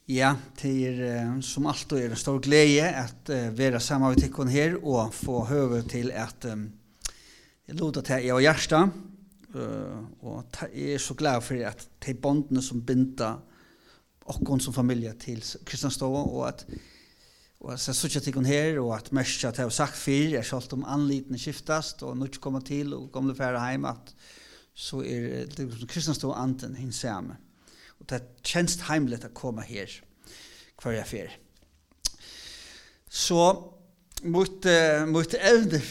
Ja, det som alltid en stor glädje att vara samman med tikkon här och få höra till att låta till jag och hjärsta och jag är så glad för att de bondene som binda och som familj till Kristianstad och så såg jag tikkon här och att mest att jag sagt för jag skall om anlitne skiftast och nu komma till och gamla färra hem att så är det Kristianstad anten hinsamme. Och det känns heimligt att komma här kvar jag fer. Så mot ävne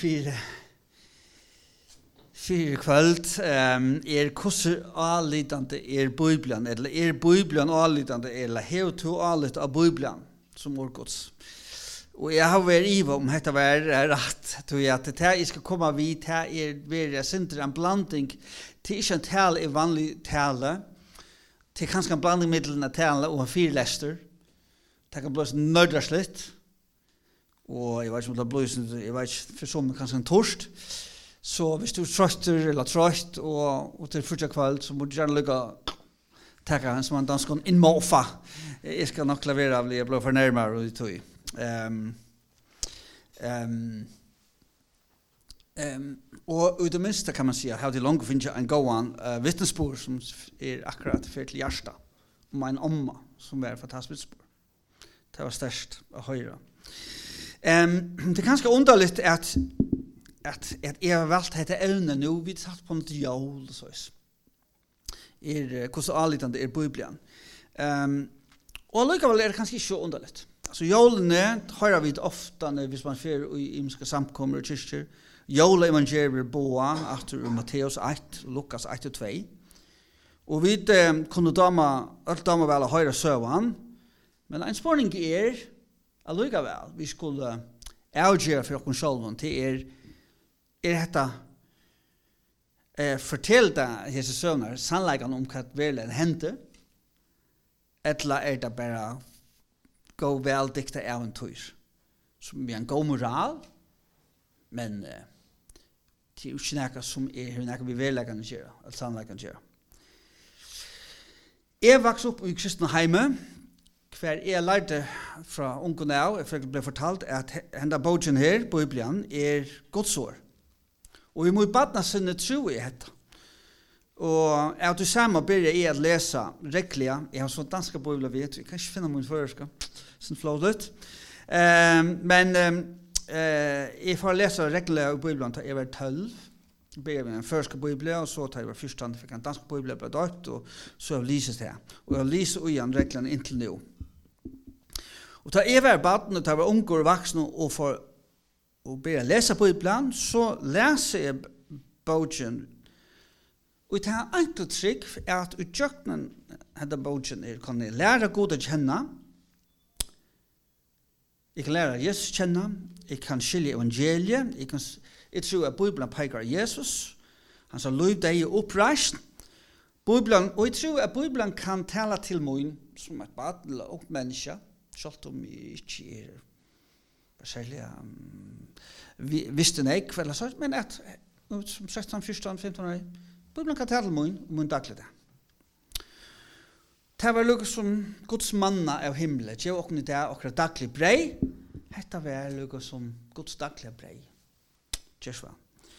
för kväll kurser anlitande Bibeln eller Bibeln anlitande eller how to anlit av Bibeln som orgods. Och jag har varit iva om detta var rätt. Tror jag att det här ska komma vid här är en blandning till inte en tal i vanlig tale. Det kanske en blandning mellan en tale och en fyrläster. Det kan bli nöddarsligt. Och jag vet inte om det blir jag vet för som kanske en torst. Så hvis du tröster eller tröst och till första kväll så måste jag lägga tacka han som en danskon in morfa. Jag ska nog klavera av det jag blir för närmare och det och ut det minsta kan man säga how det långt finns en gåan vittnesbörd som är akkurat för till hjärsta om en omma som är fantastiskt vittnesbörd. Det var störst att höra. Det är ganska underligt att jag har valt detta ämne nu vi satt på något jul så är hur så anlitande är Bibeln. Och likaväl är det kanske inte så underligt. Alltså julen hör vi ofta när vi man fer i imska samkommer och kyrkor. Jule-evangeliet boa efter Matteus 1 och Lukas 1 och 2. Och vi kunde dama väl att höra sövan. Men en spårning är allikevel vi skulle avgöra för oss själva till detta fortällda dessa söner sannolikan om vad väl hände. Eller är det bara gå väl dikta äventyr som är en god moral men det är ju inte som är något vi väl kan göra eller sannolikan göra. Jag växte upp i kristna heime hver jeg lærte fra ungen av, jeg ble fortalt at henda bogen her, Bibelen, godsår. Og vi må badna sinne tro i dette. Og jeg til sammen begynner jeg å lese rekkelig. Jeg har sånn danske bibler, vet vi kan ikke finne min førerska, sånn flådet. Men jeg får lese rekkelig av Bibelen til jeg var 12. Jeg begynner med den første bibelen, og så tar jeg var første, fikk en dansk bibel, ble dødt, og så har jeg lyset det. Og jeg lyser igjen rekkelig inntil nå. Og da jeg var baden, og da jeg var unge og voksne, og for å begynne å lese Bibelen, så leser jeg bogen. Og det er enkelt trygg at utgjøknen denne bogen kan jeg lære god å kjenne. Jeg kan lære Jesus kjenne. Jeg kan skilje evangeliet. Jeg tror at Bibelen peker Jesus. Han sa liv deg oppreist. Bibelen, og jeg tror at Bibelen kan tale til meg som et barn eller et menneske. Selv om jeg ikke særlig visste jeg eller så, men at som 16, 14, 15 år, Bibelen kan tale til meg daglig det. Det var lukket som Guds manna av himmelen, det var åkne det akkurat daglig brei, dette var lukket som Guds daglig brei. Jesu.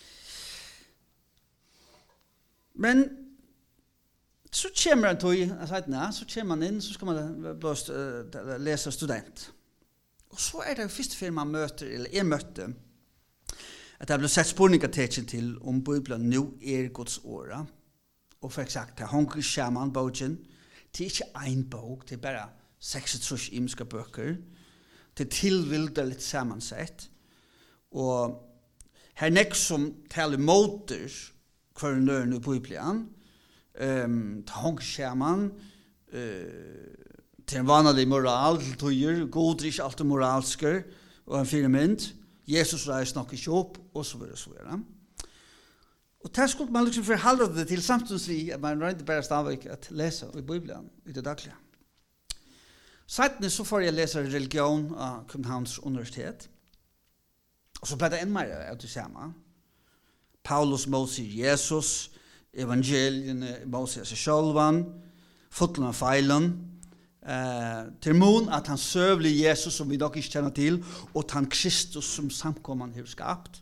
Men så kommer han til, så kommer man inn, så skal man lese student. Og så er det første før man møter, eller jeg møtte, at det ble sett spurningatekjen til om Bibelen nå Guds åra. Og for eksakt, det Hunger Shaman bogen, det ikke en bok, det bare 36 imska bøker. Det tilvilder litt sammansett. Og her nek som taler moter hver nøren i Bibelen, Hunger Shaman, til en vanlig moral, tøyer, god ikke alltid moralsker, og en firmynd, Jesus reis nok ikke opp, og så videre, så videre. Og der skulle man liksom forholde det til samtidig at man rønte bare stadig at lese i Bibelen i det daglige. Sedan så får jeg lese religion av Københavns Universitet, og så ble det enn mer av det samme. Paulus målsier Jesus, evangeliene målsier seg sjølvan, fotlen av feilen, til mån at han søvlig Jesus som vi nok ikke kjenner til, og han Kristus som samkomman har skapt.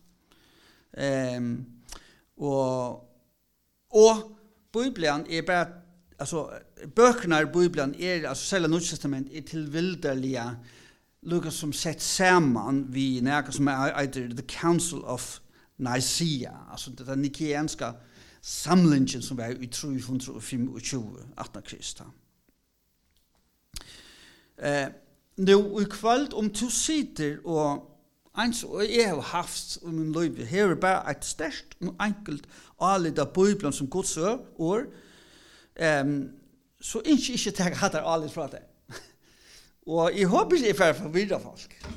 Og Bibelen bare, altså bøkene i Bibelen altså selv Nytt Testament tilvilderlige, lukket som sett sammen vi nærke som The Council of Nicaea, altså den nikeanske samlingen som var i 325 18 Krist. Nå i kveld om to sider og jeg har haft i min liv, her bare et størst og enkelt alit av Bibelen som Guds ord, så ikke tenk at det alit fra det. Og jeg håper ikke jeg får forvirre folk.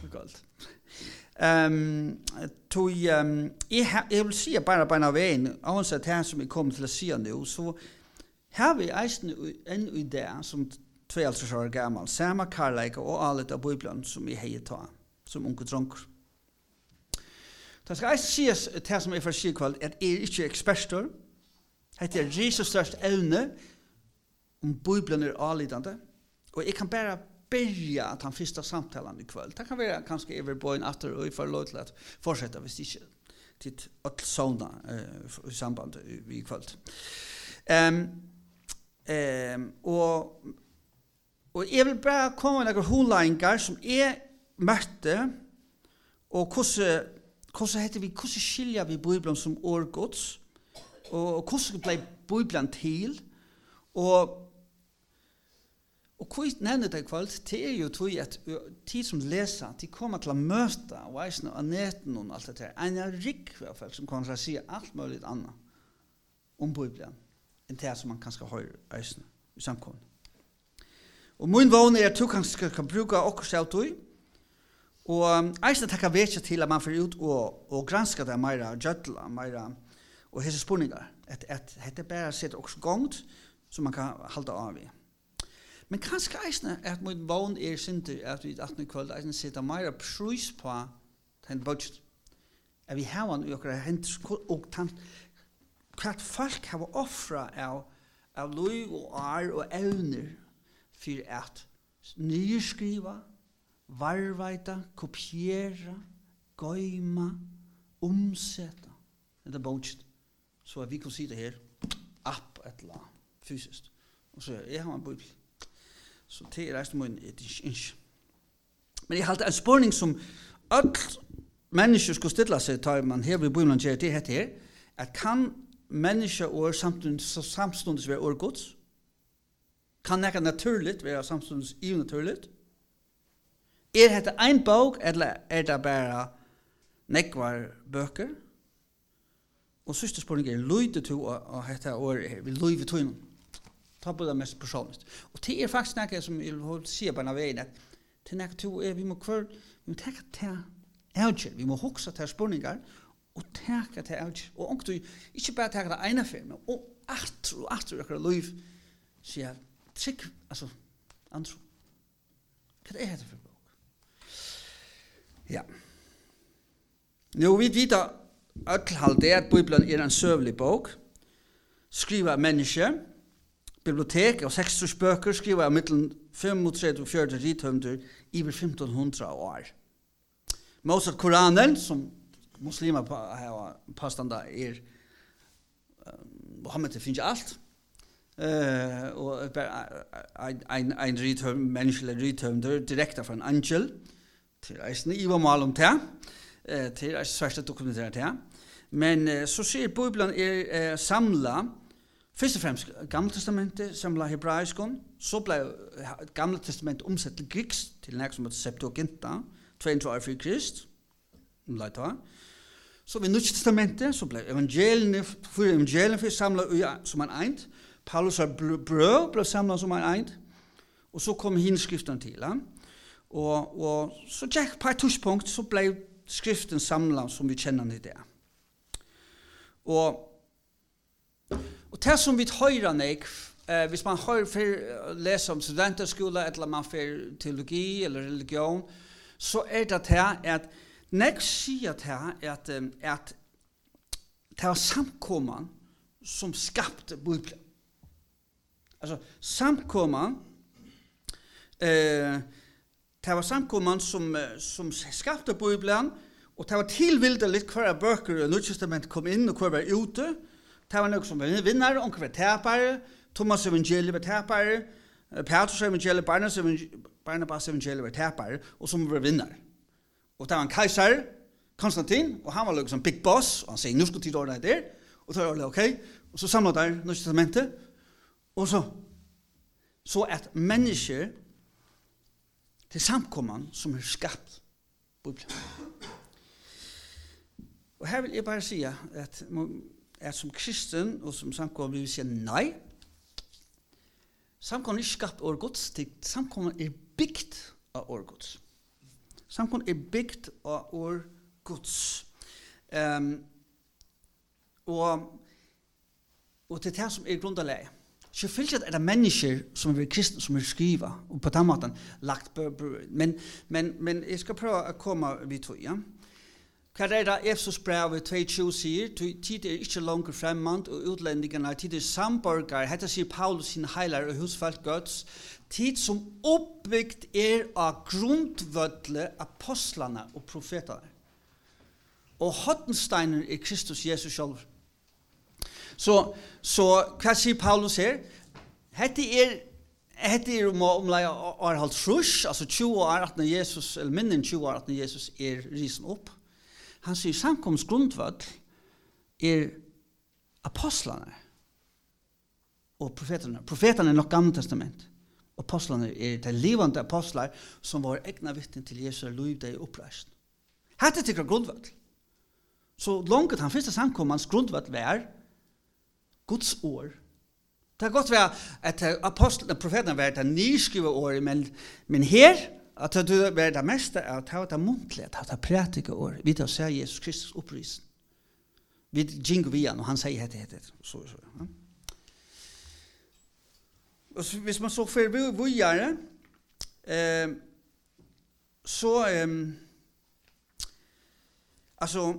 Jeg vil si bare på en av veien, ansett her som jeg kommer til å si nå, så har vi en idé som 22 år gammel, samme karleika og alit av Bibelen som jeg heier ta, som unge dronker. Det skal jeg sies til som jeg får si kveld, at jeg ikke eksperter. Det Jesus størst evne om Bibelen alidende, og jeg kan bare börja at han første samtalen i kveld. Det kan være kanskje jeg vil bo inn etter, og jeg får lov til å fortsette hvis ikke til alt sånne i samband i kveld. Og jeg vil bare komme med noen håndlæringer som jeg møtte, og hvordan skiljer vi Bibelen som årgods, og hvordan ble Bibelen til, og hva nevner det kveld, det jo tog at de som leser, de kommer til å møte veisene av neten og alt det der. En rik i hvert fall som kan si alt mulig annet om Bibelen enn det som man kanskje hører veisene i samkommet. Og min vån at du kanskje kan bruke okkur selv tog, og eisene takker vekje til at man får ut og granske det mer gjøtla, mer og hese spurninger. At det bare sitter også gongt som man kan halda av i. Men kanskje eisene at min vån sinter at vi i 18. kveld eisene sitter mer prøys på den budget. At vi har en uker hent og hva folk har offra av liv og og evner for at nyskriva, varveita, kopiera, gøyma, omsetta. Det budget. Så at vi kan si det her, app et eller annet, fysisk. Og så jeg har en bibel. Så det resten må ikke. Men jeg halte en spørning som alt mennesker skulle stille seg til man her ved Bibelen gjør det heter her, at kan mennesker og samstundes være årgods? Kan det naturligt være samstundes naturligt? Det en bok, eller det bare nekvar bøker? Og siste spørning lydet to og dette året her, vi lyder to innom. Ta på det mest personligt. Og det faktisk noe som jeg vil si på en av veien, at det noe to vi må tenke til avgjør, vi må hukse til spørninger, og tenke til avgjør. Og ikke bare tenke til ene film, og atter akkurat liv, sier trygg, altså, andre. Hva det for bok? Ja. Nå, vi vet at det at Bibelen en søvlig bok, skriver menneske, bibliotek og 6 bøker skriver av mittelen 35 og 40 rithømder i 1500 år. Mosat Koranen, som muslimer har påstanda Mohammed finner alt, og en menneskelig rithømder direkte fra en angel, til reisende i var mal om det, til reisende svært dokumenteret det. Men så sier Bibelen samlet, først og fremst Gamle Testamentet, samlet hebraiskon, så ble Gamle Testamentet omsett til griks, til nek som heter Septuaginta, 200 år før Krist, så ved Nytt Testamentet, så ble evangeliene først samlet som en eint, Paulus brød ble samlet som en eint, og så kom hinskriften til, og så gikk på et tidspunkt, så ble skriften samlet som vi kjenner den i det. Og det som vi hører nek, hvis man leser om studenterskole, eller man får teologi eller religion, så det her at nek sier det her at det var samkomman som skapte Bibelen. Altså, samkomman det var samkomman som skapte Bibelen, og det var tilvildet litt hver bøker og Nytestament kom inn og hver var ute. Det var noe som var vinner, og hver var tapere. Thomas evangeliet var tapere. Petrus evangeliet, Barnabas evangeliet var tapere, og som var vinner. Og det var en kejser, Konstantin, og han var liksom big boss, og han sier, nå skal tid ordne der, og så var det ok, og så samlet der Nytestamentet, og så at mennesker til samkomman som er skapt Bibelen. Og her vil jeg bare si at som kristen og som samkomman vil si nei. Samkomman er ikke skapt av Guds, samkomman er bygd av Guds. Samkomman er bygd av Guds. Og til det som er grunderleg. Selvfølgelig er det mennesker som er kristne, som er skriva, og på den måten lagt men jeg skal prøve å komme vidt til, ja. Hva er det Efesos brev 2:20 sier? Tid er ikke langt fremmant, og utlendingene tid er samborgere. Hette sier Paulus sin heiler og husfalt Guds. Tid som oppbyggt er av grundvødle apostlene og profetene. Og hottensteinen er Kristus Jesus selv. Så hva sier Paulus her? Hette er om halvt frusch, altså 20 år at Jesus, eller mindre enn 20 år at Jesus er risen opp. Han sier samkomst grundvall er apostlene og profeterne. Profeterne er nok Gamle Testament. Apostlene er de livende apostler som var egna vittne til Jesu liv det er oppreist. Hette tykker grundvall. Så langt han første samkommens grundvall var Guds ord. Det har godt vært at apostlene og profeterne var det nyskrive ord, men her at det var det meste av at det var muntlig, at det var prætike ord, vi da ser Jesus Kristus opprisen. Vi djingo vi han, og han sier hette. Så. Ja. Og hvis man så får videre, altså,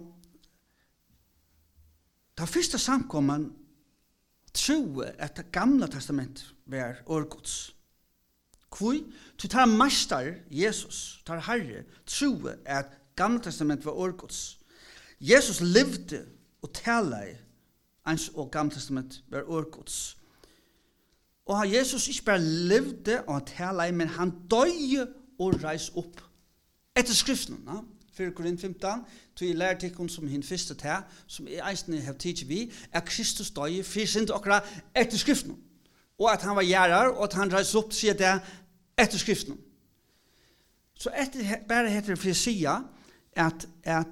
det første samkomman tro at det gamle testament var Guds. Kvui, du tar mester Jesus, tar Herre, tro at gamle testament var Guds. Jesus levde og talte ens og gamle testament var Guds. Og Jesus ikke bare levde og talte, men han døde og reiste opp. Etter skriften, 4 Korint 15, tog jeg lærer til som hin første til, som jeg eisende har tid vi, Kristus døde, for synd okra etter skriften. Og at han var gjerrar, og at han reiste opp, sier det etter skriften. Så bare heter det for å si at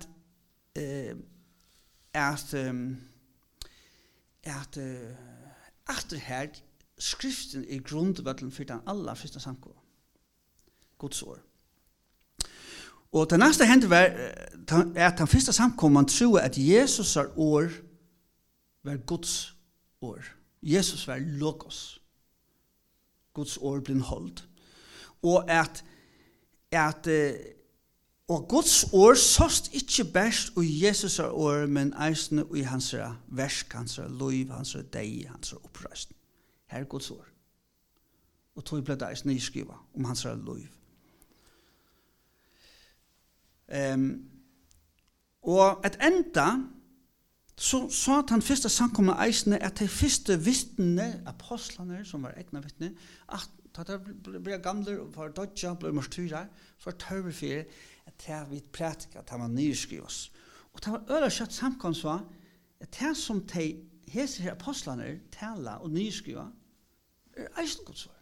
her skriften er grundvødlen for den aller første samkommet. Guds ord. Og det neste hendte var at den første samkommet tror at Jesus' ord var Guds ord. Jesus var logos. Guds ord ble holdt. Og og Guds ord såst ikke best i Jesus' ord, men eisende i hans versk, hans liv, hans deg, hans oppreisning. Her er Guds ord. Og tog ble det eisende nyskriva om hans liv. Og et enda så at han første samkomne eisende at de første vittne, apostlene som var egna vittne, at det ble gamle og var dødja, ble martyrer, så var tørre for at det vi prætika, at det var nyskrives. Og det var øyla kjøtt samkomne så at det som de hese her apostlene tala og nyskriva er eisende Guds ord.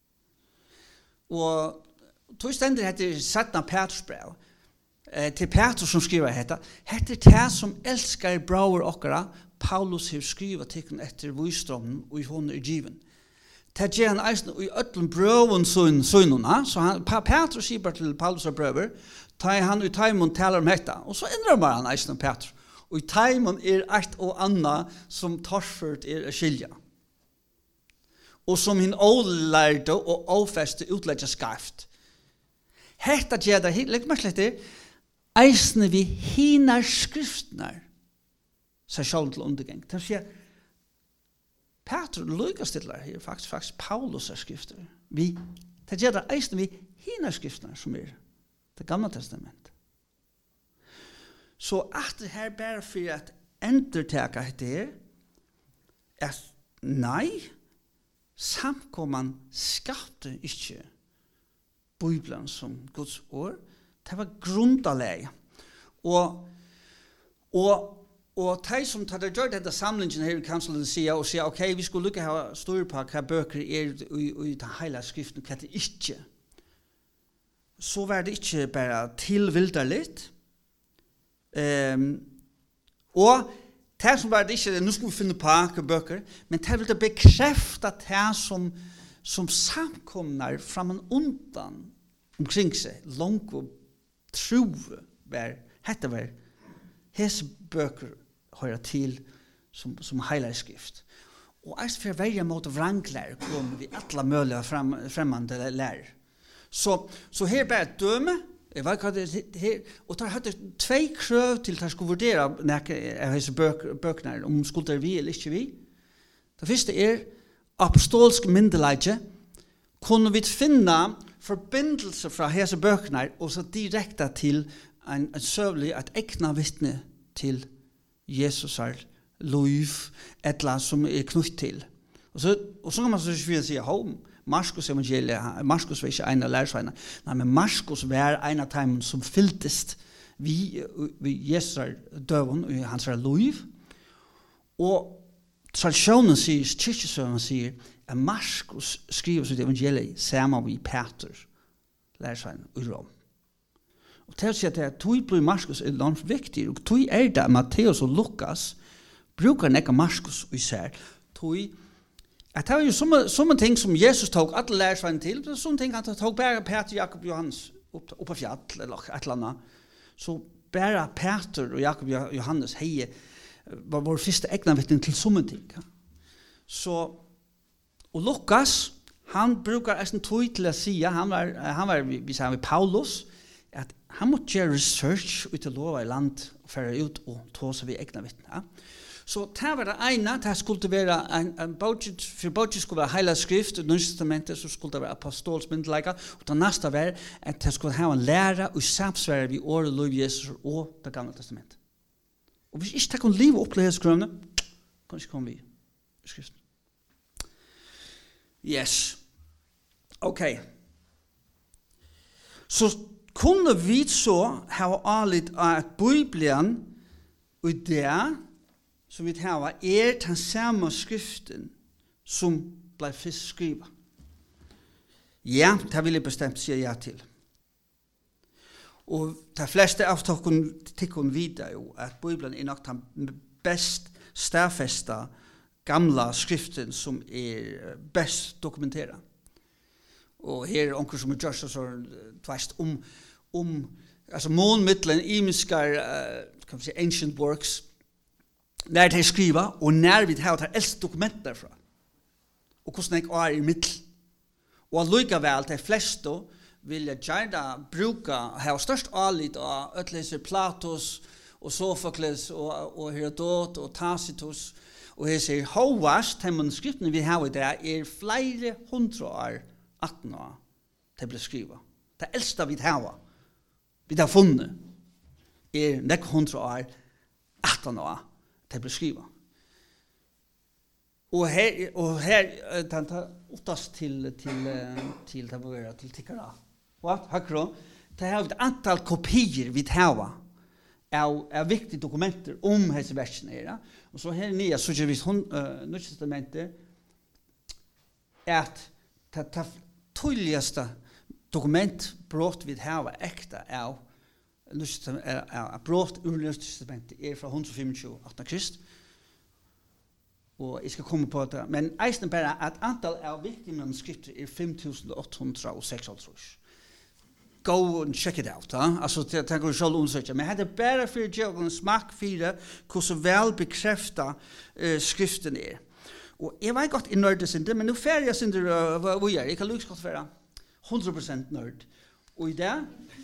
Og tog stendig heter Sattna Petrus brev, til Petrus som skriver dette. Hette er det som elskar brauer okkara, Paulus har skrivet tikkun etter visdommen og i hånden er given. Det gjør han eisen i øtlen brøven søgnuna, så Petrus sier bare til Paulus og brøver, han i taimon taler om dette, og så innrømmer han eisen om Petrus. Og i taimon er eit og anna som torført er skilja. Og som hin ålærde og åfeste utledja skarft. Hetta gjør det, legg meg slett det, eisne vi hinar skriftnar seg sjálf til undergang. Det vil si, Petrus lykkes til det her, faktisk Paulus skrifter. Vi Det gjør det eisen vi hina skriftene som det gamla testament. Så at det her bare for at endertaka det at nei, samkomman skapte ikke Bibelen som Guds ord. Det var grundaleg. Og de som tar det gjør dette samlingen her i kanselen sier, ok, vi skulle lukke ha styr på hva bøker i den hele skriften, hva det ikke. Så var det ikke bare tilvilderligt. Og det som var det ikke, nå skal vi finne på hva bøker, men det vil det bekrefte det som samkomner fra en undan omkring seg, langt og trove var hese bøker hører til som heilig skrift. Og eist for hver måte vranglærer kommer vi alle mulige fremmede lærer. Så her bare et døme, jeg vet hva det her, og der hadde 2 krøv til at jeg skulle vurdere av hese bøkene, om skulle det vi eller ikke vi. Det første apostolsk myndeleidje, kunne vi finne forbindelse fra hese bøkene, og så direkte til en søvlig, et egna vittne til Jesus liv, et eller som knytt til. Og så kan man så si, Markus evangeliet, Markus var ikke en av lærersveiene, nei, men Markus var en av dem som fylltest vi Jesus døven i hans liv. Og tradisjonen sier, kyrkjesøvnen sier, at Markus skriver sitt evangeliet sammen med Peter, lærersveien i Rom. Og til å si at tog blir Markus enormt viktig, og tog det Matteus og Lukas bruker nekka Markus i seg. At det var jo somme ting som Jesus tok alle lærersveien til, og somme ting han tok bare Peter, Jakob og Johannes opp på fjall, eller et eller annet. Så bare Peter og Jakob og Johannes var vår første egna vittne til somme ting. Og Lukas, han bruker en tog til å si, han var vi sier med Paulus, at han måtte gjøre research ut til lova i land og fære ut og ta seg ved egna vittne. Så det var det ene, det skulle være for budget skulle være heilig skrift, i Nye Testamentet så skulle det være apostolsmyndelager, og det neste var at det skulle ha en lære og samsvære ved året lov Jesus og det gamle testamentet. Og hvis ikke det kunne livet oppleve skrøvene, kan ikke komme vi i skriften. Yes. Ok. Så kunne vi så ha anlitt at Bibelen og det som vi har den samme skriften som ble først skrivet. Ja, det vil jeg bestemt si ja til. Og de fleste av tikkene videre jo at Bibelen nok den best stedfeste gamla skriften som best dokumenteret. Og her onker som gjør så tvist altså månmiddelen imiskar kan vi si ancient works när de skriver och när vi har det äldste dokument derfra. Och hvordan jeg i middel. Og allikevel de fleste vil jeg gjerne bruke, ha størst anlitt av Øtleser Platos og Sofokles og Herodot og Tacitus. Og jeg sier, hovast, de manuskriptene vi har i det flere 100 år, 18 år, de ble skrivet. Det eldste vi har funnet, nek 100 år, 18 år, de ble skrivet. Og her den tar oftast til tikkara. What? Hakro? Det har et antall kopier vi tar av viktige dokumenter om hese versene. Og så her nye, så gjør vi Nye Testamentet at det tydligste dokumentbrott vi har ekta av brott ur Nye Testamentet fra 125 18 Krist. Og jeg skal komme på det. Men eisen bare at antall av viktige manuskripter 5.806. Go and check it out. Altså, det kan du selv undersøke. Men det bare for å gjøre en smak for hvordan vel bekreftet skriften Og jeg vet godt i nørdesinter, men nå fer jeg sinter hva jeg Jeg kan lykkes godt være 100% nørd. Og i det.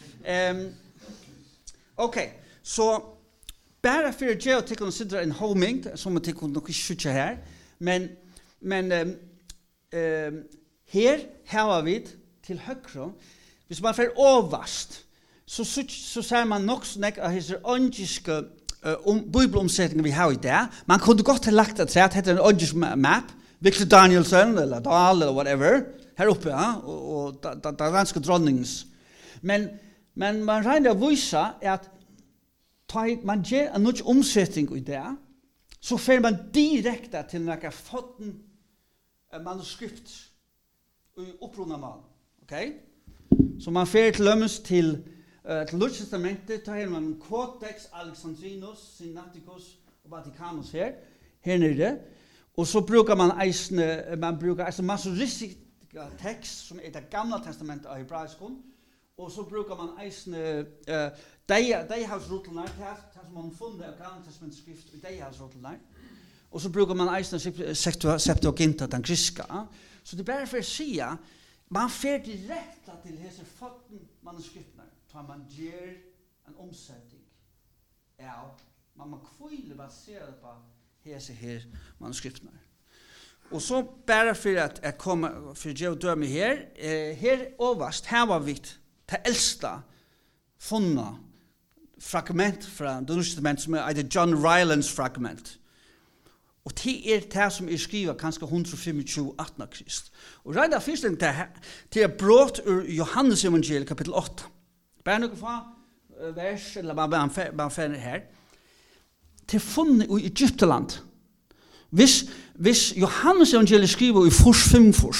Ok, så bara för att jag tycker consider en homing som jag tycker nog inte skjuter här men här har vi til høyre, hvis man får overvast, så ser man nok så nek av hese åndiske bibelomsetninger vi har i det. Man kunne godt ha lagt at det heter en åndisk map, Victor Danielsen, eller Dahl, eller whatever, her oppe, ja, og danske dronningens. Men man regner å vise at man gjør en nødt omsetning i det, så får man direkte til noen foten manuskript i opprunnet mal. Okay? Så man får til lømmes til Lutestamentet, tar man Codex Alexandrinus, Sinaiticus og Vaticanus her nede, og så bruker man eisne masoristisk tekst, som det gamle testamentet av hebraiskon, og så bruker man eisne deihavsrotlene, det som man funnet av gamle testamentskrift i deihavsrotlene, og så bruker man eisne Septuaginta, den griska. Så det er bare for å si, man fer direkte til hese foten manuskriptene, tar man gjør en omsetning av, man må kvile basere på hese her manuskriptene. Og så bare for at jeg kommer for å gjøre døme her overst, her var vi til eldste funnet fragment fra det norske testament som er John Rylands fragment. Og det det som skrivet kanskje 125 18 Krist. Og reida fyrsten til er brått ur Johannes evangeliet kapittel 8. Bare noe fra vers, eller man finner her. Til funnet i Egypteland. Hvis Johannes evangeliet skriver i fors 5 fors,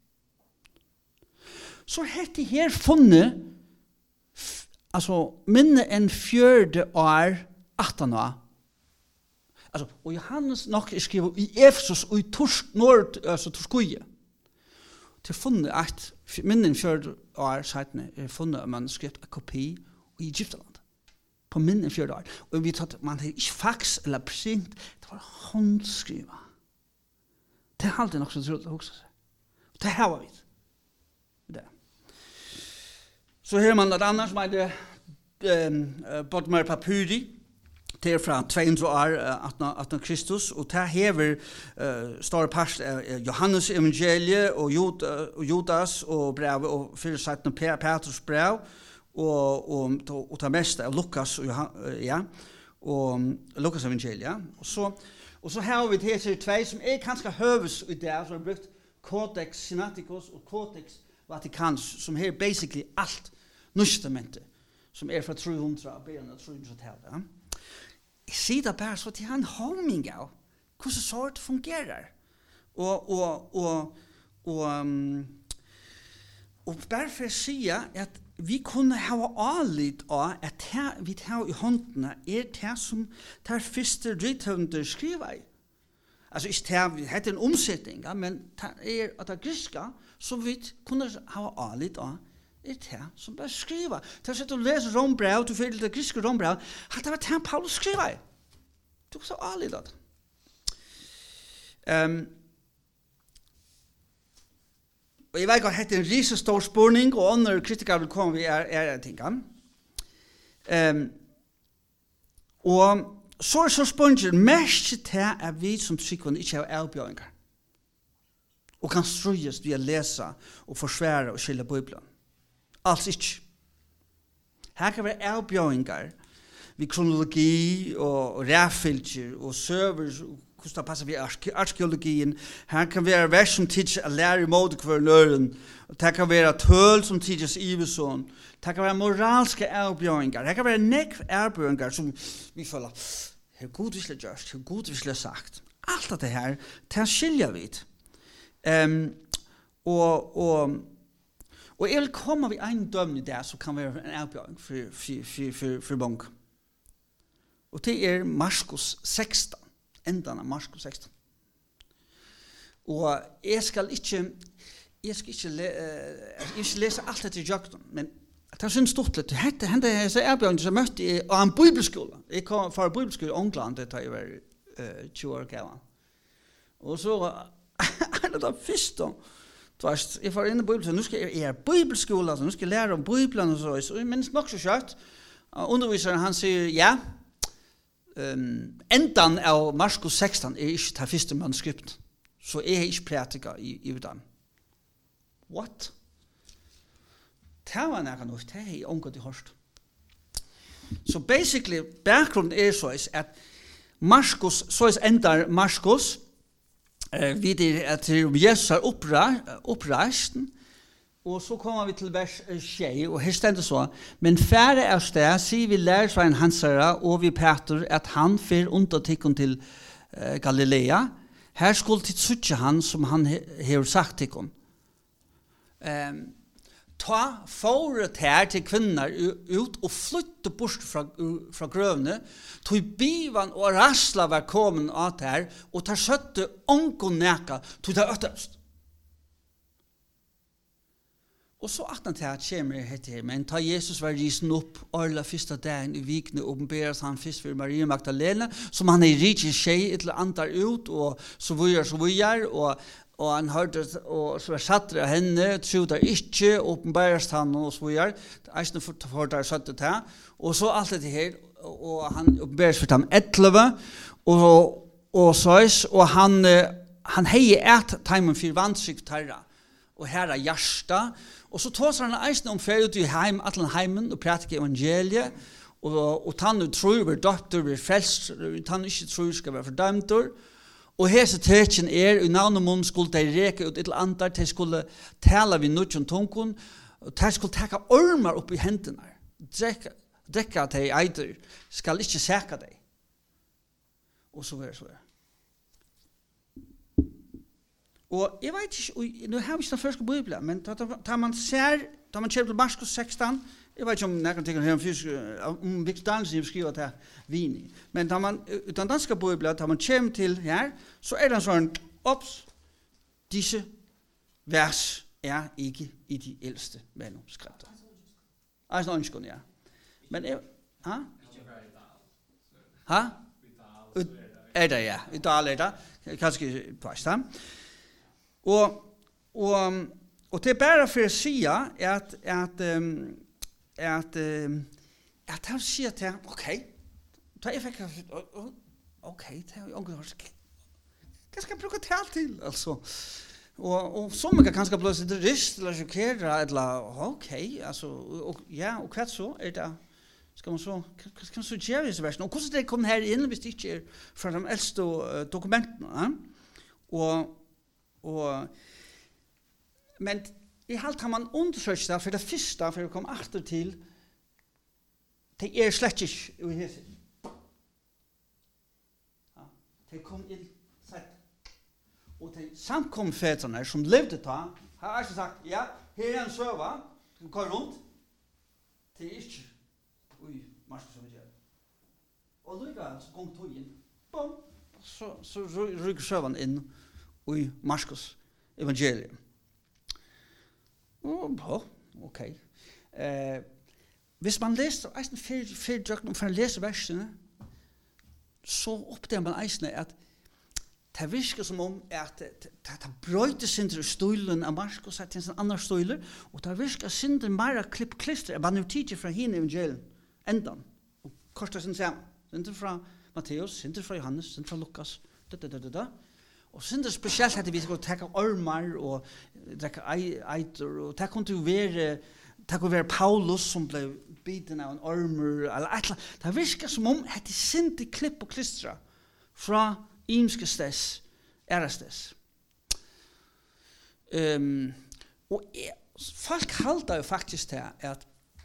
så det her funnet altså minne en 4 år 18 år. Altså, og Johannes nok skriver i Efesus og i Torskoje. Til funnet at minnen 4 år siden funnet en manuskript, en kopi i Egypteland. På minnen 4 år. Og vi tatt, man hadde ikke fax eller print, det var håndskriva. Det er alltid nok så troligt å huske seg. Det her var vi. Det. Så her man at annars som det Bodmer Papyri, det er fra 200 år 18 Kristus, og det hever store part av Johannes evangeliet og Judas og brev, og 417 Petrus brev, og det meste av Lukas og Lukas evangeliet. Og så har vi det 2 som kanskje høves i det, som har brukt Codex Sinaiticus og Codex Vaticanus, som her basically alt Testamentet, som fra 300 og begynner 300-tallet. Jeg sier det bare så at jeg har en homing av hvordan så det fungerer. Og bare for å si at vi kunne ha anlitt av at vi tar i håndene det som tar første rithøvende skriver i. Altså, det er en omsetning, men det at det griska, så vi kunne ha anlitt av det som bare skriver. Til å sette og lese rombrev, du får det griske rombrev, at det var det Paulus skriver. Du så anlitt av det. Og jeg vet ikke at det er en risestor spurning, og andre kritikere vil komme ved tingene. Og så spurningen mest til at vi som psykon ikke har avbjøringer, og kan strøyes ved å lese og forsvære og skille Bibelen. Altså ikke. Her kan være avbjøringer ved kronologi og ræfilger og server, hvordan det passer ved arkeologien. Her kan være vers som tidser å lære imot hver nøren. Det kan være tøl som tidses Iveson. Det kan være moralske avbjøringer. Det kan være nekv avbjøringer som vi føler, her god vi skulle gjort, her god vi skulle sagt. Alt av det her, det skiljer vi. Og jeg vil komme ved en dømning der som kan være en avbjøring for mange. Og det er Markus 16. Endan av Markus 16. Og jeg skal ikke lese alt dette i jøkken, men det er sånn stort litt. Hette jeg så erbjørn som møtte jeg av en bibelskole. Jeg kom fra bibelskole i England, det tar jeg var 20 år gammel. Og så er det første, jeg får inn i bibelskolen, nå skal jeg bibelskole, nå skal jeg lære om Bibelen og så, men nok så kjørt. Underviseren han sier, ja, endan av Markus 16 er ikke det første manuskript, så jeg er ikke pratiker i den. What? det var nægget nok, det har jeg omgått i hørst. Så basically, bakgrunnen så at Marskos, så endar Marskos, videre at Jesus har oppreist, og så kommer vi til vers 6, og her stender så, men færre av sted, sier vi lærersveien hansara, og vi Peter, at han fyr undertikken til Galilea, her skulle til suttje han, som han har sagt tikkun. Ta forret her til kvinner ut og flytte bort fra grøvene, tog bivan og rasla var kommet at her, og tar søtte onko neka, tog ta øttest. Og så at han til at kommer her, men ta Jesus var risen opp, orla første dagen i vikene, åpenberes han først for Maria Magdalena, som han er rik i skje, et eller annet ut, og så vujer, og han hørte, og så var satt av henne, tro der ikke, åpenberes han, og så vujer, eisne for der satt det her, og så alt det her, og han åpenberes for ham 11, og så, og han heier et timen for vansikt herra, og her er hjärsta, og så tåser han eisne om fer ut i heim, atlan heimen, og prætike evangeliet, og tann tror vi døpter, vi frelst, tann ikke tror skal være fordømter, og hese tøtjen i navnemån skulle de reke ut et eller annet, de skulle tala vi nødjon tungen, og de skulle teka ormar opp i hendene, drekka de eider, skal ikke seka de. Og så var det. Og jeg vet ikke, nå har vi ikke den første Bibelen, men da man ser, da man kjøper til Marskos 16, jeg vet ikke om noen ting om Victor Danielsen skriver til Vini, men da man, den danske Bibelen, da man kommer til her, så er det en sånn, disse vers er ikke i de eldste manuskripter. Altså ønsker, ja. Men ha? Ha? Er det, ja. I dag er det. Kanskje først, da. Og det er bare for å si at han sier til ham, ok, da jeg fikk, ok, det er jo ungehørst, hva skal jeg bruke til til, altså? Og så man kan kanskje bli litt rist, eller sjokkere, eller ok, altså, ja, og hva så er det, skal man så, hva kan man så gjøre i disse versene? Og hvordan er det kommet her inn, hvis det ikke er fra de eldste dokumentene, men i alt har man undersøkt det, for det første, for å komme etter til, det er slett ikke i hese. Ja, det kom inn sett. Og de samkomfetrene som levde da, har altså sagt, ja, her er en søva, som går rundt, det er ikke, Marskos som vi gjør. Og likevel så kom tog inn, bom, så rykker søvan inn, i Marskos evangelium. Ok. Hvis man leser eisen fyrdrøkken for å lese versene, så oppdager man eisen at det virker som om at det brøyte synder i stolen av Marskos til en annen stoler, og det virker synder mer klipp-klister, man har tid fra henne evangelium, endan, og kortet sin sammen. Synder fra Matteus, synder fra Johannes, synder fra Lukas, Og så er det spesielt at vi skal ta ormar og drekke eiter, og det kunne være Paulus som ble biten av en ormer, eller et eller annet. Det virker som om det er sint i klipp og klistra fra imske stes, ærestes. Og folk halter jo faktisk til at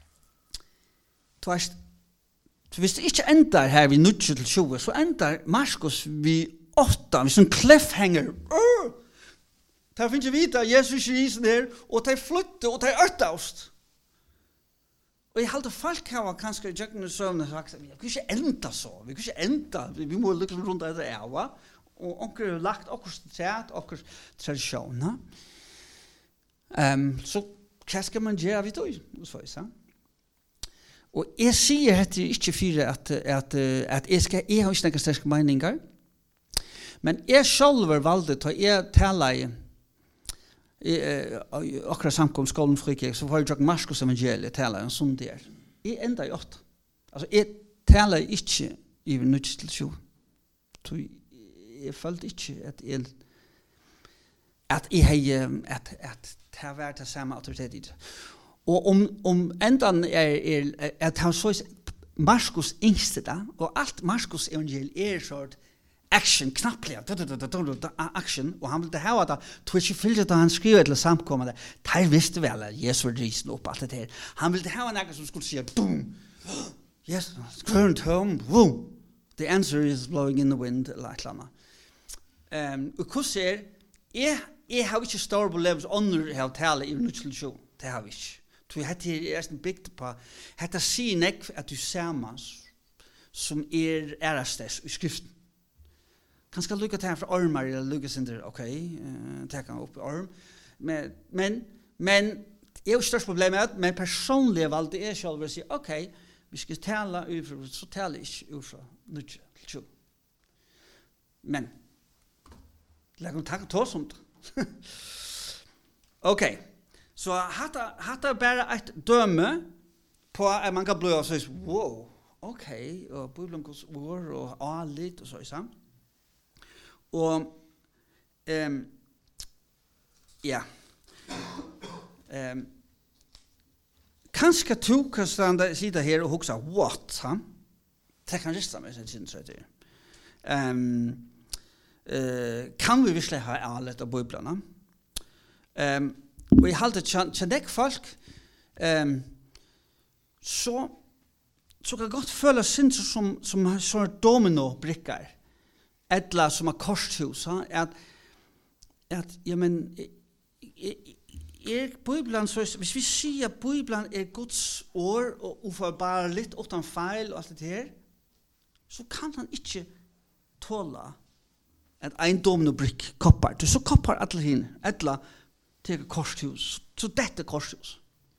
hvis det ikke ender her vi 9-20, så ender Marskos vi 8, hvis en cliffhanger. Der finnes jeg vite at Jesus er isen her, og de flytter, og de øttaust. Og jeg halte folk her var kanskje i Jøkken og Søvn og sagt, vi kan ikke enda så, vi må liksom rundt etter eva, og onker har lagt okkurs træt, okkurs tradisjoner. Så hva skal man gjøre vi tog? Og jeg sier etter ikke fire at jeg har ikke noen sterske meninger, men jeg selv valgte til jeg taler i akkurat samkomst skolen frikik, så var jeg Marskos evangeliet taler en sånn der. Jeg enda i 8. Altså, jeg taler ikke i 9-20. Jeg følte ikke at jeg har vært det samme autoritet i det. Og om endan at han så Markus yngste da, og alt Markus evangel sort action, knapplig, action, og han ville ha det, tog ikke fyllt da han skriver til samkommende, der visste vel at Jesus var risen opp, alt det her. Han ville ha noe som skulle si, boom, yes, current home, boom, the answer is blowing in the wind, eller et eller annet. Og hvordan jeg har ikke store problemer under å tale i nutrition, det har vi ikke. Så det er bygd på, dette sier nekv at du ser man som ærastes i skriften. Kanskje lukka til fra ormer, eller lukka sin ok, tek han opp i orm. Men jeg har størst problemet, men personlig valgte jeg selv å si, ok, vi skal tale utenfor, så taler jeg ikke utenfor nutrition. Men, la oss takke tås om det. Ok. Så hatta bara ett döme på att man kan bli och säga wow, okej, och Bibeln Guds ord och allt och så i sam. Och ja. Kanske du kan stanna sitta här och huxa what, ha? Det kan rista mig sen så det. Kan vi visst ha allt av Bibeln? Og jeg halte kjendek folk så kan godt føle sin som sånne domino-brikker etla som er korshus at ja, men Bibelen, så hvis vi sier at Bibelen Guds ord og uforbar litt utan feil og alt det her, så kan han ikke tåle at en domino-brikk koppar. Så koppar alle henne, etla til korshus. Så dette korshus.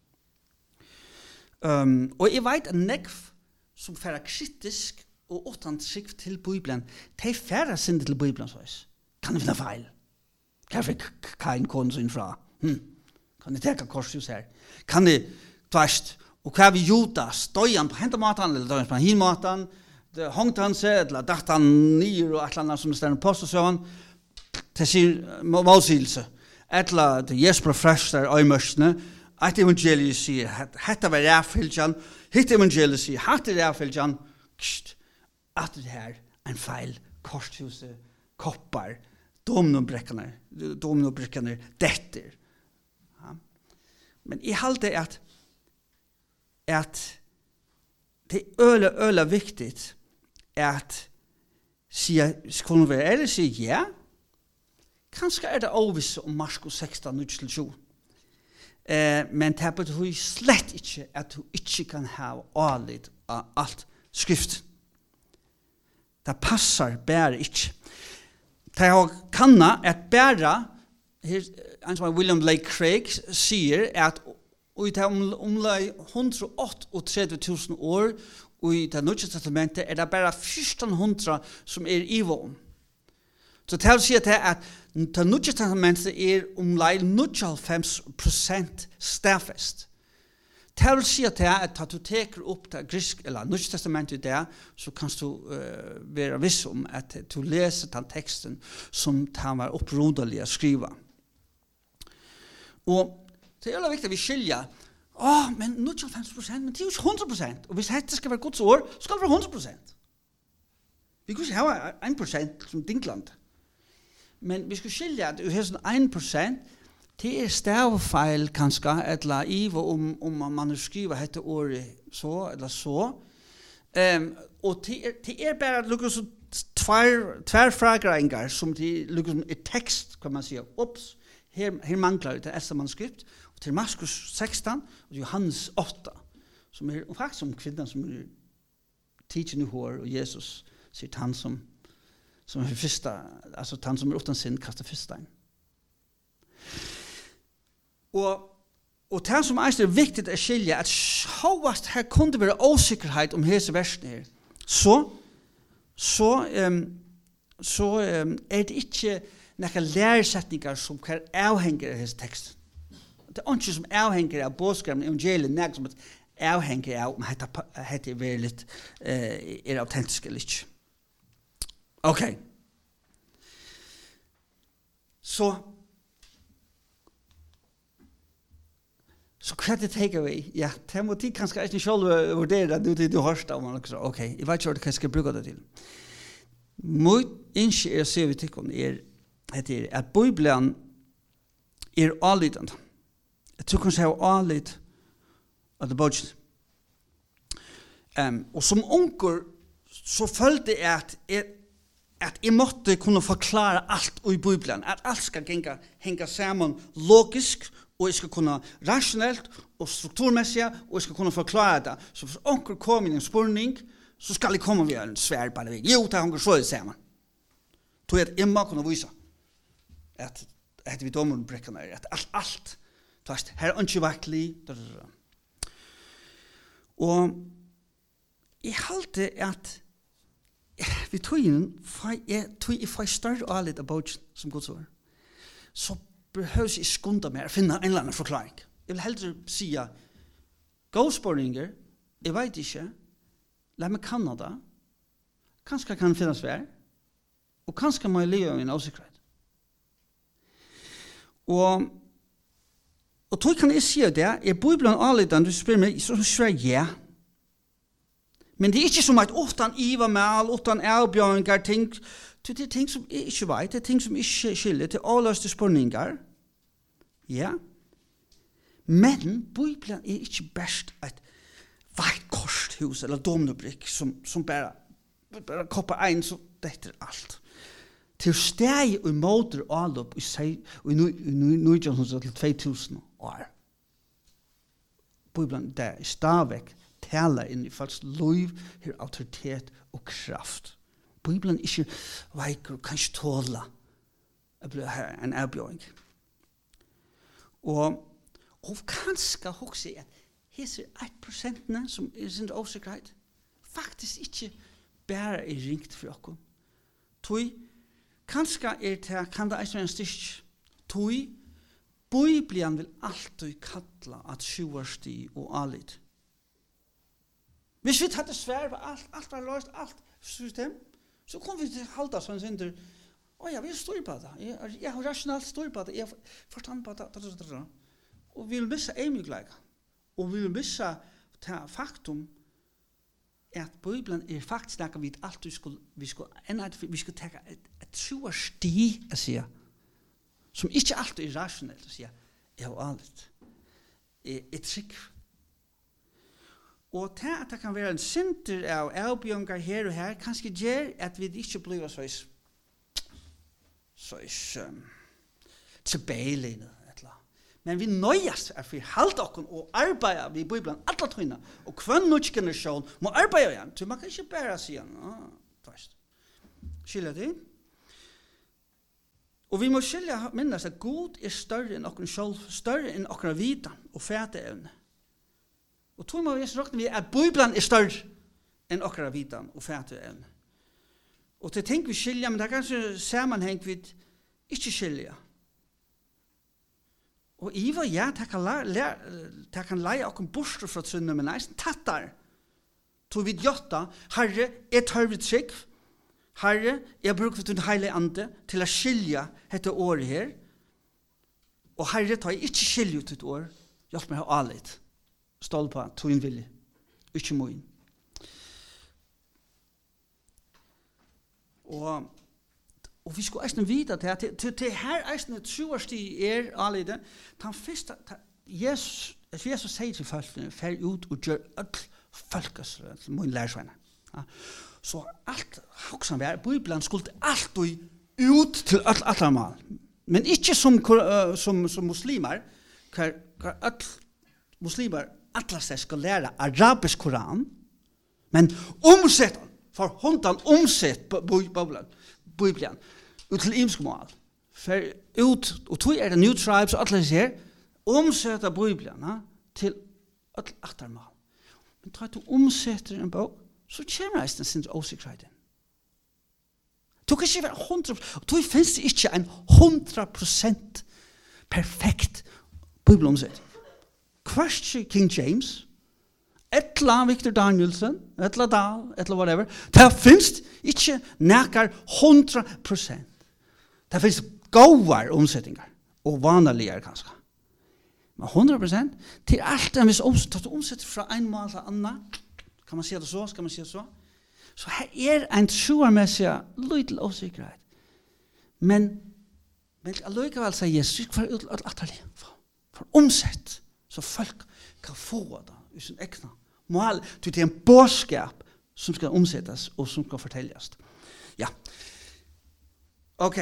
Og jeg vet at nekv som færa kritisk og utan sikt til Bibelen, de færa sin til Bibelen, så kan vi finne feil? Hva fikk Kain konsen fra? Kan jeg teka korshus her? Kan jeg tværst? Og hva vi Judas? Døyan på hentamaten, eller døyan på hinmaten? Hongt han seg, eller datt han nyr og et eller annet som stedet på, så han til sin målsigelse. Etla det Jesper Frester øymørsene, et evangeliet sier, hette var ræfyljan, hitt evangeliet sier, hatt er ræfyljan, at det her en feil, korshuset, koppar, dominobrikkene, detter. Ja. Men jeg halte at det er øle viktig at sier, skulle vi være si ja, kanskje er det overvist om Markus 16, 9-20. Men det betyr slett ikke at du ikke kan ha alit av alt skrift. Det passer bare ikke. Det er kanna at bare, en som William Lake Craig sier at og det omlai 138.000 år og i det Nye Testamentet er det bare 1400 som ivo om. Så det vil si at det Nye Testamentet omlai 95% stafest. Det vil si at du teker opp det grisk, eller Nye Testamentet der, så kan du være viss om at du leser den teksten som han var opprodelig å skrive. Og det er veldig viktig at vi skiljer. Men 95%, men det er jo ikke 100%. Og hvis dette skal være Guds ord, så skal det være 100%. Vi kan ikke ha 1% som Dinkland. Men vi skal skilje at vi har sånn 1%, det er stavefeil kanskje, eller ivo om man skriver dette ordet så, eller så. Og det er bare liksom tverrfragreinger, som det liksom er tekst, kan man si. Ops, her mangler det et manuskript. Til Markus 16 og Johannes 8, som er faktisk om kvinnan som er tidsen i hår, og Jesus sier han som er første, altså han som er uten sin kastet første stein. Og det som er viktig å skilje, at sjåvast her kunne være osikkerhet om hese versen her, så er det ikke noen læresetninger som kan avhenge av hese teksten. Det er ikke som avhenger av bådskriven i evangeliet, nek som avhenger av om dette er litt autentisk eller ikke. Ok. Så hva er det takeaway? Ja, det må de kanskje ikke selv vurdere at du hørst av man så ok, jeg vet ikke hva jeg skal bruke det til. Mitt innskje er å se vi tykker at Bibelen avlydende. Jeg tror kanskje jeg har avlyd av det bøtjen. Og som unger så følte jeg at jeg måtte kunne forklare alt i Bibelen, at alt skal henge sammen logisk, og jeg skal kunne rasjonelt og strukturmessig, og jeg skal kunne forklare det. Så hvis onker kommer i en spørning, så skal jeg komme med en svær bare vei. Jo, det er onker så det sammen. Så jeg må kunne vise at vi dommer brekkene at alt, her er ikke virkelig. Og jeg halte at vi tog inn, jeg får større avlitt av bogen som Guds ord, så behøves jeg skunda meg å finne en eller annen forklaring. Jeg vil heller si gåspåringer, jeg vet ikke, la meg kanna det, kanskje kan finnes vær, og kanskje må jeg leve med en avsikkerhet. Og tog kan jeg si det, Bibelen avlittende, du spør meg, så sier jeg ja. Men det er ikke som at utan iva mal, utan avbjørninger, det er ting som jeg ikke vet, det er ting som ikke skiller, det er avløste spørninger. Ja. Men Bibelen er ikke best et veit korthus eller domnebrikk som bare kopper ein, så dette er alt. Til steg og måter avløp i 2000 år. Bibelen der er stavvekk taler inn i folks liv, her autoritet og kraft. Bibelen ikke veiker, kan ikke tåle en avbjøring. Og kanskje huske at hese 1% som er sin osikkerhet, faktisk ikke bare er ringt for oss. Tui, kanskje kan det være en styrk. Tui, Bibelen vil alltid kalla at sjuarsti og alit. Hvis vi hadde svær på alt var løst, alt system, så kunne vi halda sånn sinter, ja, vi står på det, jeg har rasjonalt står på det, jeg forstand på det, og vi vil missa eimigleika, og vi vil missa faktum at Bibelen er faktisk nekka vi alt vi skulle teka et sjua sti, jeg sier, som ikke alltid er rasjonelt, jeg sier, jeg har alt, jeg trygg. Og til at det kan være en sinter av avbjørnger her og her, kanskje gjør at vi ikke blir så tilbeiligende. Men vi nøyes at vi holder oss og arbeider ved Bibelen alle tøyene, og hver norsk generasjon må arbeide igjen, så man kan ikke bare si skilja det. Og vi må minnes at Gud er større enn oss selv, større enn oss vita og fæteevne. Og tog må vi råkne vi at Bibelen er større enn okkara vidan og fæteevne. Og til ting vi skilja, men det er kanskje sammenheng vi ikke skilja. Og Iva, ja, det kan leie okkur borster fra trunnet, men eisen tattar. Tog vi gjotta, Herre, jeg tar vi trygg, Herre, jeg bruker for den heilige ande til å skilja dette året her, og Herre, tar jeg ikke skilja ut et år, hjelp meg å ha litt. Stål på tog vilje, ikke moin. Og vi skulle eisne vite til her eisne troarsti alide, den første, Jesus sier til folkene, fer ut og gjør alt folkes, min lærersvenner. Så alt, hoksan vi Bibelen skulle alltid ut til alle mal. Men ikke som muslimer, hver alt muslimer atlas skal lære arabisk koran, men omsett for hundan omsett Bibelen ut til imskmål. For ut, og tog det New Tribes og atlas her, omsett Bibelen til attermål. Men tar du omsetter en bok, så kommer det sin åsikkerhet. Du kan ikke være 100%, og du finnes ikke en 100% perfekt bibelomsetting. Question King James, etla Victor Danielsen, etla Dahl, etla whatever. Det finnes ikke nekkar 100%. Det finnes gåar omsettinger, og vanlige kanskje. Men 100% til alt en viss omsetter fra en mål til annan. Kan man si det så? Skal man si det så? Så her en troarmessig lydel osikkerhet. Men allikevel sier Jesus, ikke for utlatterlig, for omsett, så folk kan få det i sin egna mål. Det er en bådskap som skal omsettes og som skal fortelles. Ja. Ok.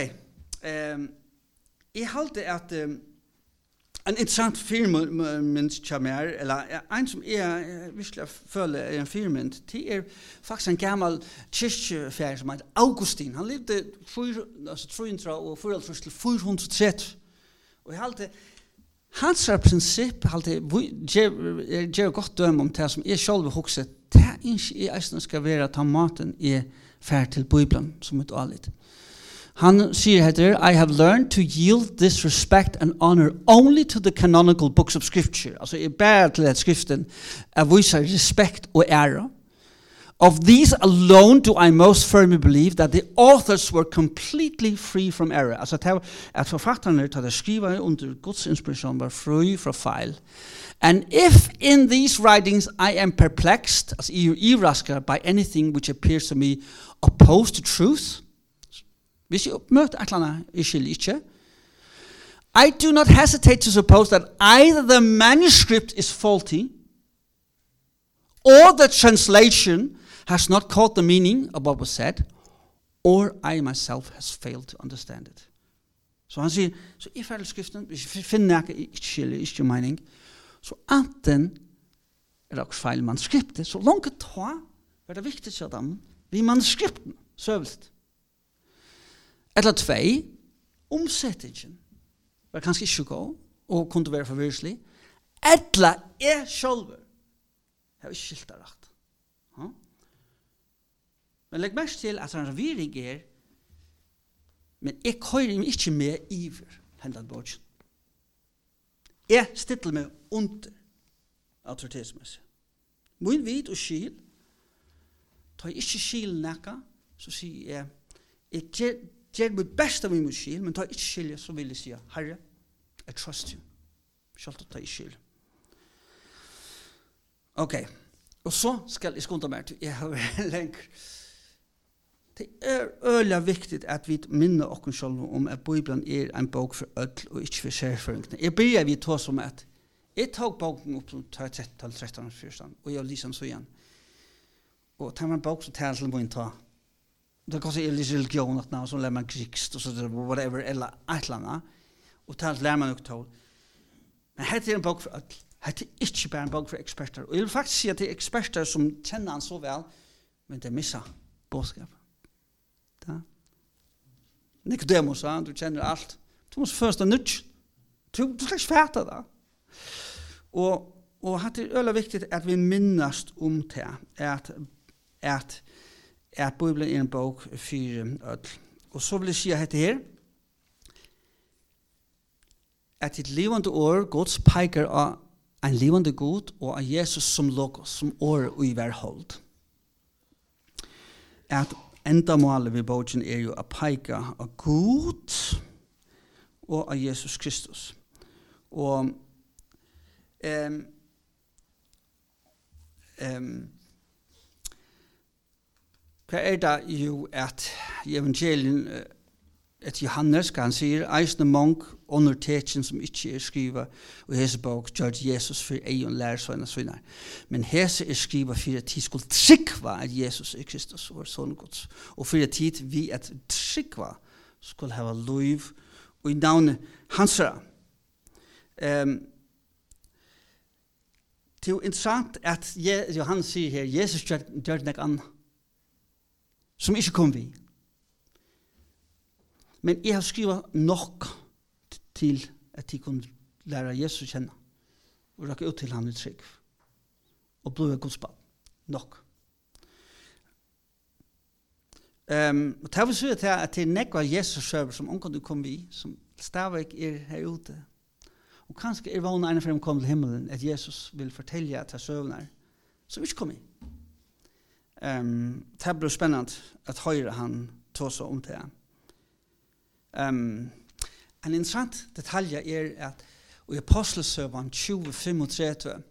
Jeg halte at en interessant firmynd kommer her, eller en som jeg virkelig føler er en firmynd, det er faktisk en gammel kyrkjefær som heter Augustin. Han levde 334 til 430. Og jeg halte hans prinsipp gjør godt døm om det som jeg selv har hukset. Det er ikke i eisen skal være at maten er fær til Bibelen som et alit. Han sier heter, I have learned to yield this respect and honor only to the canonical books of scripture. Altså, jeg bærer til at skriften viser respekt og ære. Of these alone do I most firmly believe that the authors were completely free from error. Altså, at forfatterne til at skrive under Guds inspiration var fri fra feil. And if in these writings I am perplexed, altså ivraskar by anything which appears to me opposed to truth, hvis jeg møter et eller annet, ikke. I do not hesitate to suppose that either the manuscript is faulty or the translation has not caught the meaning of what was said, or I myself has failed to understand it. Så han sier, så i fælleskriften, hvis vi finner ikke mening, så enten er det også feil manuskriptet, så langt ta er det viktig til dem, vi manuskripten, søvelt. Eller 2, omsettingen var kanskje ikke gå, og kunne være forvirrelig. Eller selv har ikke skilt det rett. Men legg mest til at han virring men jeg kører meg ikke med iver hendet borgen. Jeg stiller meg under autoritetsmessig. Min vid og skil, tar jeg ikke skil nekka, så sier jeg gjør mitt beste av min skil, men tar jeg ikke skilje, så vil jeg si, Herre, I trust you. Selv tar jeg skil. Ok, og så skal jeg skunde meg til, jeg har lenger. Det er øyelig viktig at vi minner oss selv om at Bibelen er en bok for ødel og ikke for særføringene. Jeg begynner vi ta som at jeg tok boken opp til 13-14, og jeg lyser den så igjen. Og tar man en bok som taler til min ta. Det kan si litt religion at nå, så lærer man krigst, og så whatever, eller et eller annet. Og taler lærer man nok tål. Men dette er en bok for ødel. Dette er ikke bare en bok for eksperter. Og jeg vil faktisk si at det er eksperter som kjenner han så vel, men det misser bådskapet. Ja. Nicodemus, du kjenner alt. Du må først ha nytt. Du skal ikke fæte det. Og det er veldig viktig at vi minnes om det, at Bibelen er en bok for ødel. Og så vil jeg si at dette her, at et livende år, Guds peker av en livende Gud, og av Jesus som logos, som år og i hverhold. At enda målet ved bogen er jo å peke av Gud og av Jesus Kristus. Og hva er det jo at i evangelien at Johannes, kan han sier, eisne mong undertekjen som ikke er skrivet, og hese bok gjør Jesus for egen lærersøgn og sånn. Men hese er skrivet for at de skulle trykva at Jesus er Kristus og sånn gods. Og for at vi at trykva skulle ha liv og i navnet hansara. Det er jo interessant at Johannes sier her, Jesus gjør det nek annet, som ikke kom vi. Men jeg har skrivet nok til at de kunne lære Jesus kjenne og rakke ut til han i trygg og blod Guds barn. Nok. Og det vil si at det er nekva Jesus server som omkring du kom vi, som stadig er her ute. Og kanskje er vannet ene frem kom til himmelen at Jesus vil fortelle at det er søvner som ikke kom i. Det blir spennende at høyre han tog seg om det. En interessant detalj er at Og i Apostelsøvann 20:35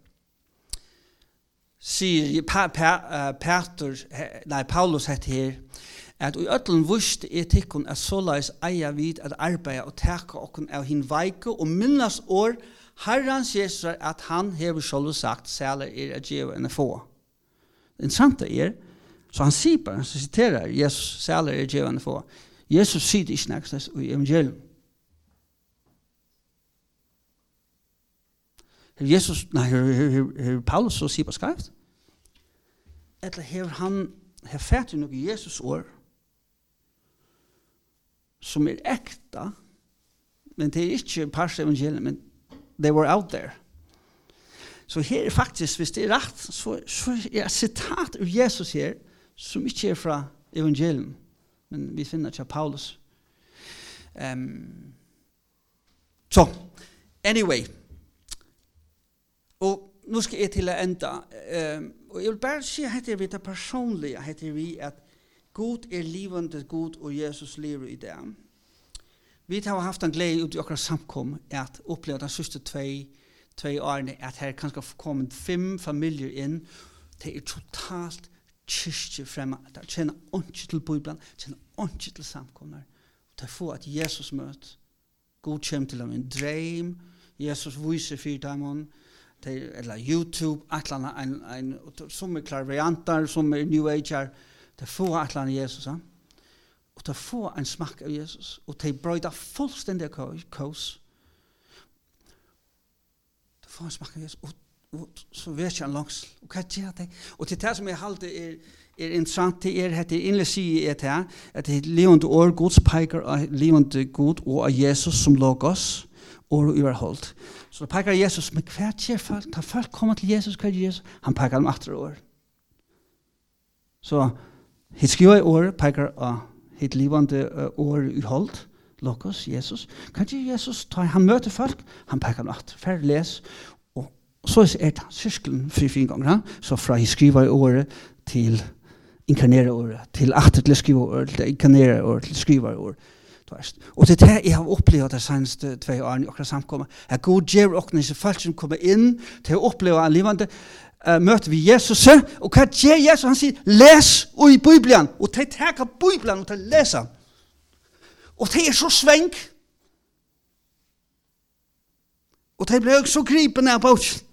sier Paulus heter her, at i ødelen vurste etikken at såleis eia vid at arbeida og teka okken av hin veike og minnas år Herrans Jesus at han hever sjølv sagt sæler at djeva enn få. Det interessante så han sier bare, så citerer Jesus sæler at djeva enn få. Jesus sier det ikke nægst i evangelium. Her Paulus så sier på skrift, eller her fært jo noe Jesus år, som ekta, men det ikke pars evangelium, men they were out there. Så her faktisk, hvis det rett, så et citat av Jesus her, som ikke fra evangelium, men vi finner ikke Paulus. Så, anyway, og nå skal jeg til å enda, og jeg vil bare si at vi det personlige, vi at God livende God, og Jesus lever i det. Vi har haft en glede ut i akkurat samkom at oppleve de siste tvei årene at her kan skal komme 5 familier inn. Det totalt kyrkje fremme. De kjenner ikke til Bibelen, kjenner ikke til samkommer. De får at Jesus møter. God kommer til dem en dream. Jesus viser for dem. Eller YouTube, som klarvarianter, som New Age. De får et eller annet Jesus. Og de får en smak av Jesus. Og de brøyder fullstendig kos. De får en smak av Jesus. Og så vet jeg en langsel. Og hva gjør det? Og til det som jeg halte interessant, det at innlig sier at det levende år, Guds peker av levende God og av Jesus som logos, og uverholdt. Så det peker Jesus, men hva gjør folk? Da folk kommer til Jesus, hva gjør Jesus? Han peker dem etter år. Så hit skriver i år, peker av hit livande år uholdt, logos, Jesus. Hva gjør Jesus? Han møter folk, han peker dem etter. Ferdig les. Og så er det syskelen 4 ganger. Så fra hit skriver i året til inkarnere året, til etter til skrive året, til inkarnere året, til skrive året. Og det er det jeg har opplevd de seneste 2 årene i akkurat samkommet. At God gjør åkne disse folk som kommer inn til å oppleve en livende møter vi Jesus. Og hva gjør Jesus? Han sier, les i Bibelen. Og de tager Bibelen og de leser. Og det er så svenk. Og de ble så gripende av boken.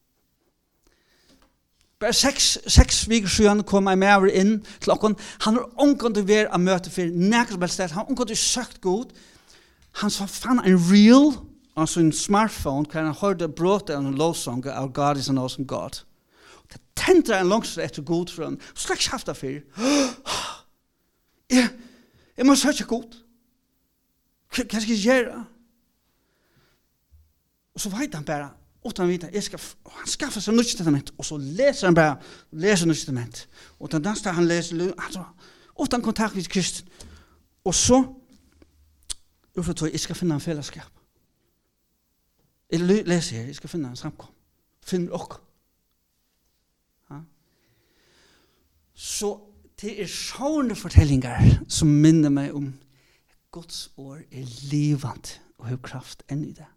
Bare 6 viker siden kom jeg med inn til åkken. Han har omgått å være å møte for nærkelsbelstedet. Han har omgått å søkt god. Han fann en reel, altså en smartphone, hvor han hørte bråte av en lovsang av God is an awesome God. Det tenter en langsel etter god for han. Så skal jeg ikke haft det for. Jeg må søke god. Hva skal jeg gjøre? Og så vet han bare, utan vita, han skaffar sig Nytt Testament, og så leser han bare, Nytt Testament. Og den neste han leser, utan kontakt med Kristus. Og så, hvorfor tror jeg skal finne en fellesskap? Jeg leser her, jeg skal finne en samkom. Finner dere. Ja. Så det er sånne fortellinger som minner meg om Guds ord livende og har kraft enn i det.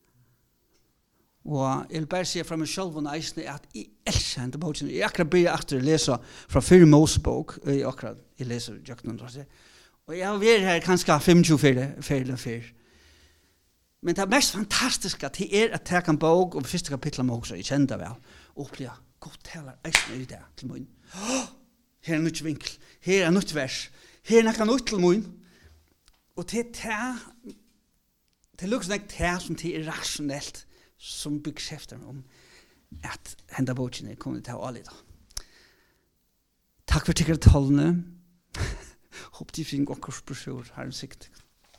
Og jeg vil bare si fra meg selv og eisene at jeg elsker henne til boken. Jeg akkurat begynner etter å lese fra 4 Mosebok. Jeg leser Jøkken. Og jeg har vært her kanskje 25 Men det mest fantastiske det er at jeg kan bok og første kapittel av Moses, jeg kjenner det vel, og oppleve godt taler eisene i det til min. Her er nytt vinkel, her er nytt vers, her er noe nytt til min. Og det lukker sånn det som det er rasjonelt, som bekrefter om at henda boken er kommet til å alle da. Takk for tikkert tallene. Håper de finner godt kursbrosjord. Her er sikt.